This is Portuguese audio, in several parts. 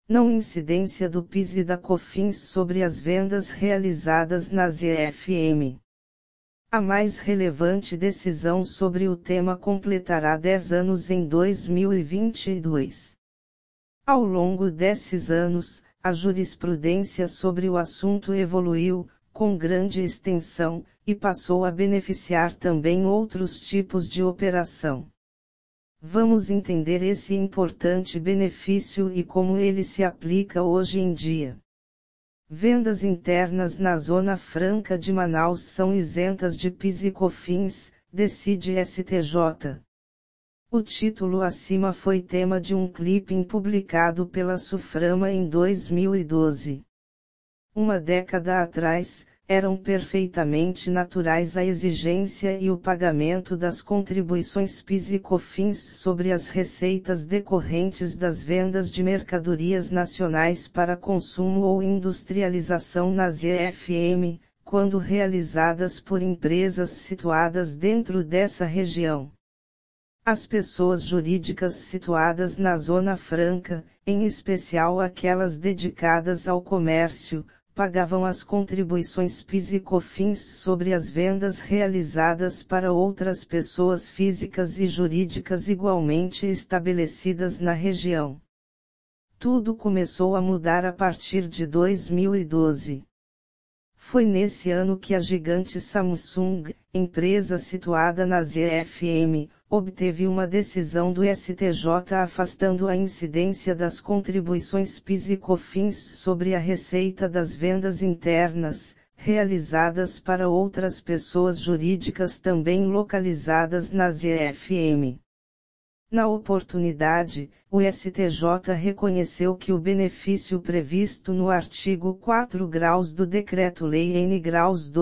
Não incidência do PIS e da COFINS sobre as vendas realizadas nas EFM. A mais relevante decisão sobre o tema completará 10 anos em 2022. Ao longo desses anos, a jurisprudência sobre o assunto evoluiu, com grande extensão, e passou a beneficiar também outros tipos de operação. Vamos entender esse importante benefício e como ele se aplica hoje em dia. Vendas internas na Zona Franca de Manaus são isentas de PIS e COFINS, decide STJ. O título acima foi tema de um clipping publicado pela Suframa em 2012. Uma década atrás, eram perfeitamente naturais a exigência e o pagamento das contribuições PIS e COFINS sobre as receitas decorrentes das vendas de mercadorias nacionais para consumo ou industrialização nas EFM, quando realizadas por empresas situadas dentro dessa região. As pessoas jurídicas situadas na Zona Franca, em especial aquelas dedicadas ao comércio, pagavam as contribuições PIS e COFINS sobre as vendas realizadas para outras pessoas físicas e jurídicas igualmente estabelecidas na região. Tudo começou a mudar a partir de 2012. Foi nesse ano que a gigante Samsung, empresa situada nas EFM, obteve uma decisão do STJ afastando a incidência das contribuições PIS e COFINS sobre a receita das vendas internas, realizadas para outras pessoas jurídicas também localizadas nas EFM. Na oportunidade, o STJ reconheceu que o benefício previsto no artigo 4 graus do Decreto-Lei N. graus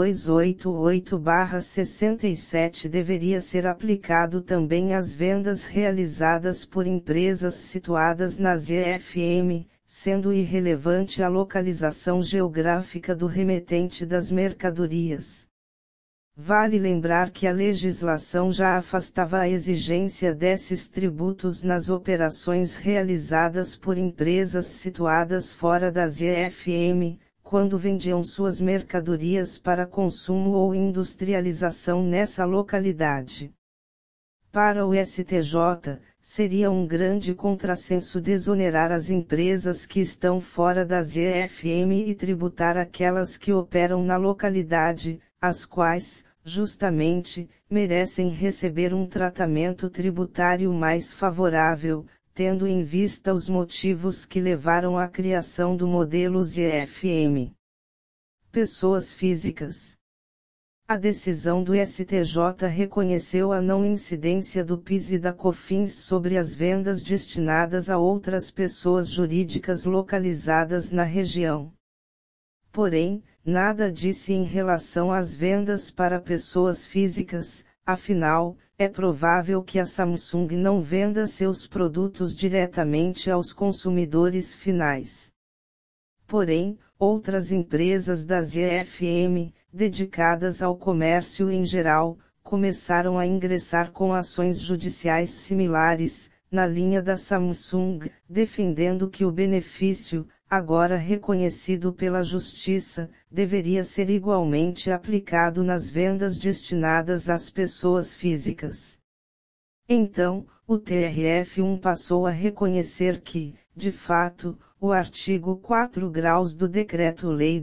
288/67 deveria ser aplicado também às vendas realizadas por empresas situadas nas EFM, sendo irrelevante a localização geográfica do remetente das mercadorias. Vale lembrar que a legislação já afastava a exigência desses tributos nas operações realizadas por empresas situadas fora das EFM, quando vendiam suas mercadorias para consumo ou industrialização nessa localidade. Para o STJ, seria um grande contrassenso desonerar as empresas que estão fora das EFM e tributar aquelas que operam na localidade, as quais, justamente, merecem receber um tratamento tributário mais favorável, tendo em vista os motivos que levaram à criação do modelo ZFM. Pessoas físicas. A decisão do STJ reconheceu a não incidência do PIS e da COFINS sobre as vendas destinadas a outras pessoas jurídicas localizadas na região. Porém, nada disse em relação às vendas para pessoas físicas, afinal, é provável que a Samsung não venda seus produtos diretamente aos consumidores finais. Porém, outras empresas das EFM, dedicadas ao comércio em geral, começaram a ingressar com ações judiciais similares, na linha da Samsung, defendendo que o benefício, agora reconhecido pela Justiça, deveria ser igualmente aplicado nas vendas destinadas às pessoas físicas. Então, o TRF1 passou a reconhecer que, de fato, o artigo 4 graus do Decreto-Lei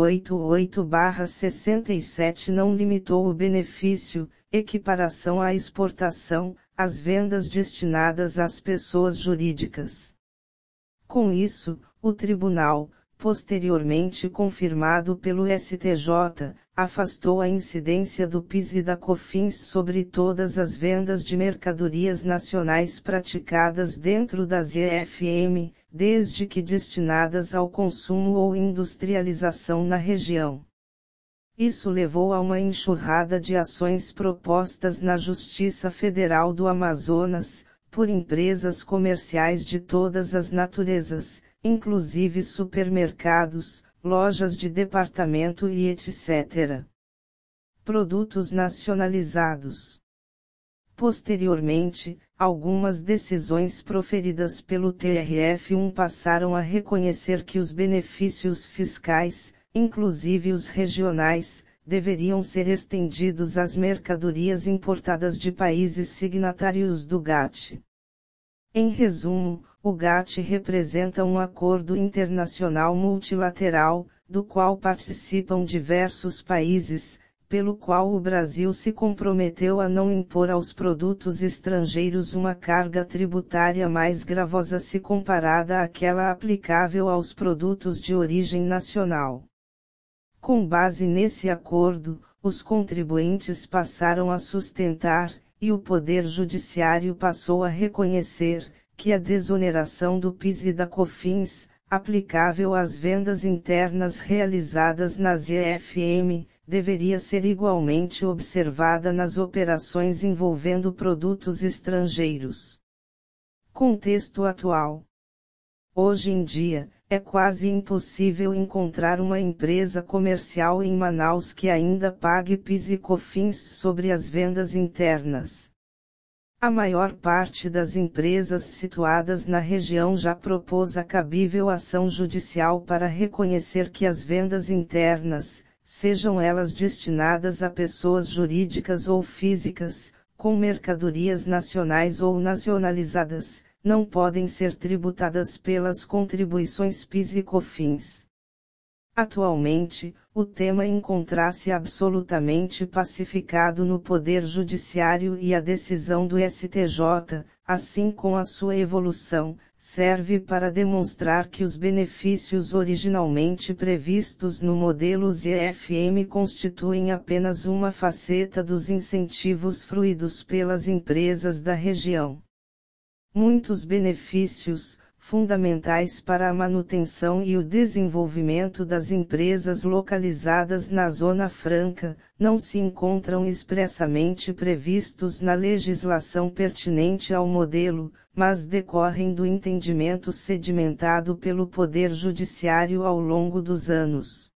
288/67 não limitou o benefício, equiparação à exportação, às vendas destinadas às pessoas jurídicas. Com isso, o Tribunal, posteriormente confirmado pelo STJ, afastou a incidência do PIS e da COFINS sobre todas as vendas de mercadorias nacionais praticadas dentro das EFM, desde que destinadas ao consumo ou industrialização na região. Isso levou a uma enxurrada de ações propostas na Justiça Federal do Amazonas, por empresas comerciais de todas as naturezas, inclusive supermercados, lojas de departamento e etc. Produtos nacionalizados. Posteriormente, algumas decisões proferidas pelo TRF1 passaram a reconhecer que os benefícios fiscais, inclusive os regionais, deveriam ser estendidos às mercadorias importadas de países signatários do GATT. Em resumo, o GATT representa um acordo internacional multilateral, do qual participam diversos países, pelo qual o Brasil se comprometeu a não impor aos produtos estrangeiros uma carga tributária mais gravosa se comparada àquela aplicável aos produtos de origem nacional. Com base nesse acordo, os contribuintes passaram a sustentar, e o Poder Judiciário passou a reconhecer, que a desoneração do PIS e da COFINS, aplicável às vendas internas realizadas nas EFM, deveria ser igualmente observada nas operações envolvendo produtos estrangeiros. Contexto atual. Hoje em dia, é quase impossível encontrar uma empresa comercial em Manaus que ainda pague PIS e COFINS sobre as vendas internas. A maior parte das empresas situadas na região já propôs a cabível ação judicial para reconhecer que as vendas internas, sejam elas destinadas a pessoas jurídicas ou físicas, com mercadorias nacionais ou nacionalizadas, não podem ser tributadas pelas contribuições PIS e COFINS. Atualmente, o tema encontra-se absolutamente pacificado no Poder Judiciário e a decisão do STJ, assim como a sua evolução, serve para demonstrar que os benefícios originalmente previstos no modelo ZFM constituem apenas uma faceta dos incentivos fruídos pelas empresas da região. Muitos benefícios, fundamentais para a manutenção e o desenvolvimento das empresas localizadas na Zona Franca, não se encontram expressamente previstos na legislação pertinente ao modelo, mas decorrem do entendimento sedimentado pelo Poder Judiciário ao longo dos anos.